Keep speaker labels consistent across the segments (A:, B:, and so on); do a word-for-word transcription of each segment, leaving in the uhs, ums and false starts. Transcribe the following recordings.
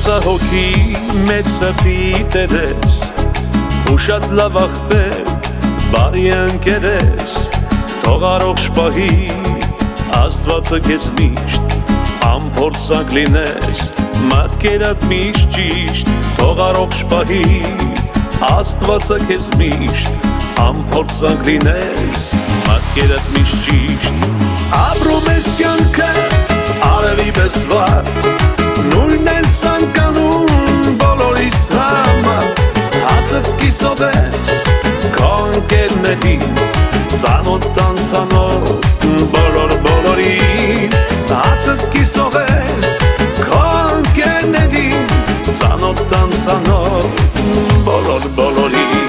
A: հոգի մեծ սրտի տերես ու շատ լավ աղբեր բարի ընկեր ես թող առողջ պահի Աստվածը քեզ միշտ անփորձակ լինես մատքերդ միշտ ճիշտ թող առողջ պահի Աստվածը քեզ միշտ անփորձակ լինես մատքերդ միշտ ճիշտ ապրում ես կյանքը արևի պես վար նույնն էլ ցանկանում բոլորիս համար հացդ կիսով ես քո ընկերներին ծանոթ անծանոթ բոլոր բոլորին հացդ կիսով ես քո ընկերներին ծանոթ անծանոթ բոլոր բոլորին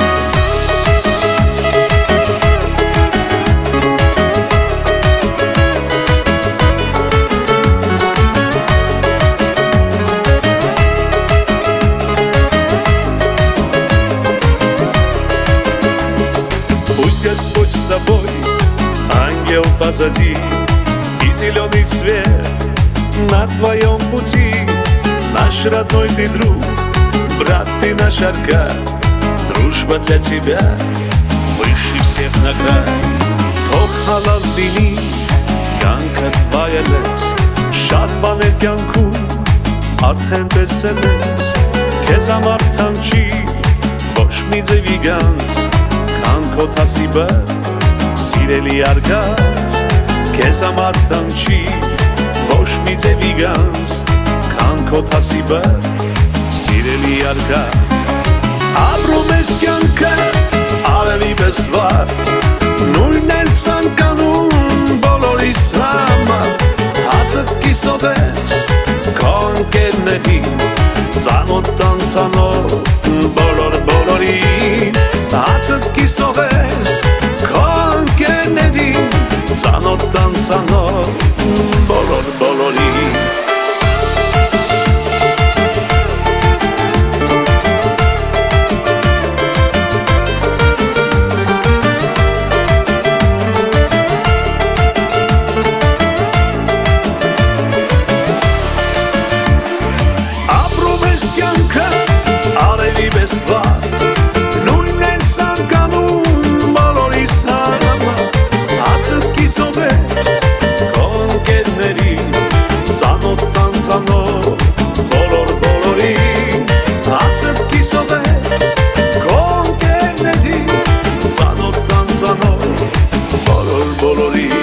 A: Господь с тобой, ангел позади и зеленый свет на твоем пути. Наш родной ты друг, брат ты наш Аркад, дружба для тебя выше всех наград. Թող հալալ լինի կյանքդ վայելես, շատ բաներ կյանքում արդեն տեսել ես, քեզ համար թանչի ոչ մի ձևի գանձ Քո թասիբը սիրելի արգած քեզ համար տանչի ոչ մի ձևի գանձ քան քո թասիբը սիրելի արգած ապրում ես կյանքը արևի պես վար նույնն էլ ցանկանում բոլորիս համար հացդ կիսով ես քո ընկերներին ծանոթ անծանոթ բոլոր բոլորին հացդ կիսով ես քո ընկերներին ծանոթ անծանոթ բոլոր բոլորին ապրում ես կյանքը արևի պես վար նույնն էլ ցանկանում բոլորիս համար հացդ կիսով ես քո ընկերներին ծանոթ անծանոթ բոլոր բոլորին հացդ կիսով ես քո ընկերներին ծանոթ անծանոթ բոլոր բոլորին